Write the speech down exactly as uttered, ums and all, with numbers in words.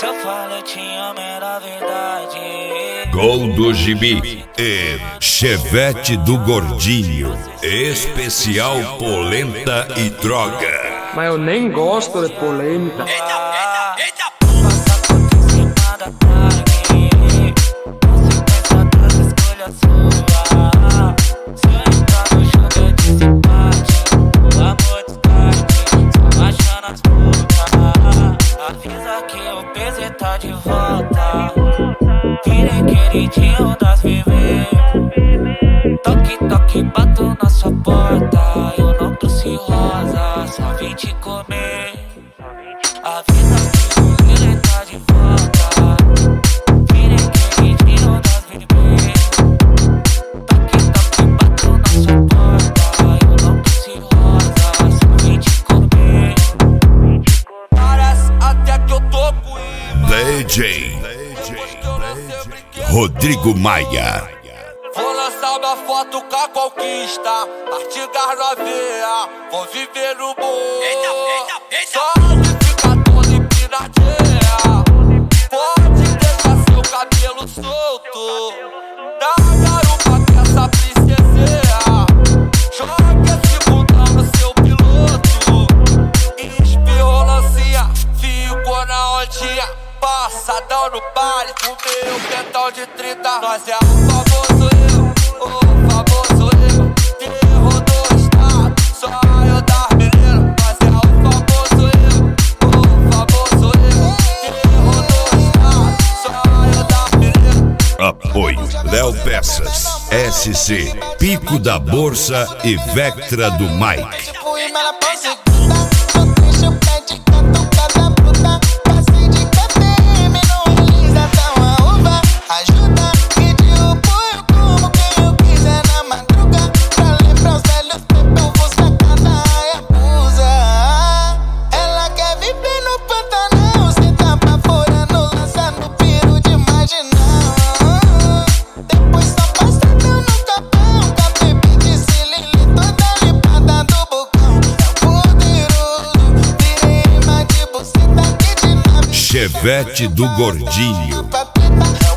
Se eu falo eu te amo, era verdade. Gol do Gibi e Chevette do Gordinho. Especial polenta e droga. Mas eu nem gosto de polenta. Eita, eita, eita. Passa por cima da tarde. Consequência das escolhas sua. Se eu entrar no jogo eu desempate. O amor descarte, só achando as putas. Avisa que o P Z tá de volta. Virei queridinho das bebês. Toque, toque, bato na sua porta. Eu não trouxe rosa, só vim te comer. Avisa que o P Z tá de volta. Virei queridinho das bebês. Toque, toque, bato na sua porta. Eu não trouxe rosa, só vim te comer. Parece até que eu tô com imã. D J Rodrigo Maia. Vou lançar uma foto com a conquista, artigas novinha, vou viver no bom. Eita, eita, eita. Só de ficar toda empinadinha. Pode deixar seu cabelo solto. Na garupa que essa princesinha. Joga esse bundão no seu piloto. Espirrou lancinha, ficou na ondinha. Passadão no baile, fumei um pentão de trinta. Nós é o famoso eu, o famoso eu. Terror do estado, só eu das meninas. Nós é o famoso eu, o famoso eu. Terror do estado, só eu das meninas. Apoio Léo Peças, S C, Pico da Bolsa e Vectra do Mike. Chevette do Gordinho.